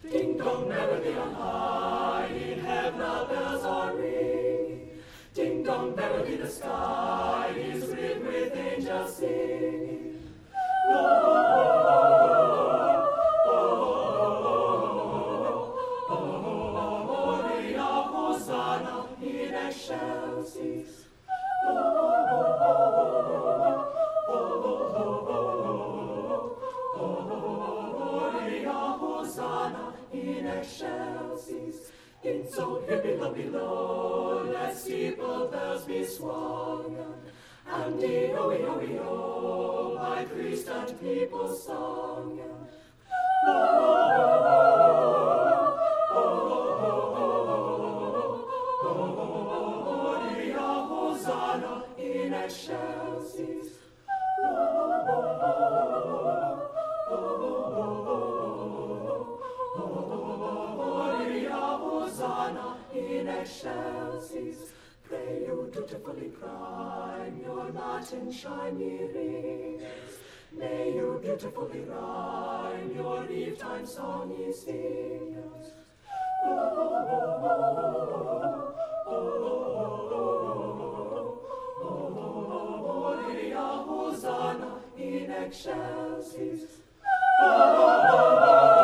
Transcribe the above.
Ding dong, merrily on high, in heaven the bells are ringing. Ding dong, merrily the sky is lit with angels singing. Gloria, Hosanna in excelsis. Gloria, Hosanna in excelsis. In so here below, let steeple bells be swung, and E-O-E-O-E-O, by priest and people sung. Gloria, Hosanna in excelsis. Gloria, Hosanna in excelsis. Pray you dutifully prime your Latin shiny rings. May you beautifully rhyme your eve-time song ye sing. Gloria, Hosanna in excelsis.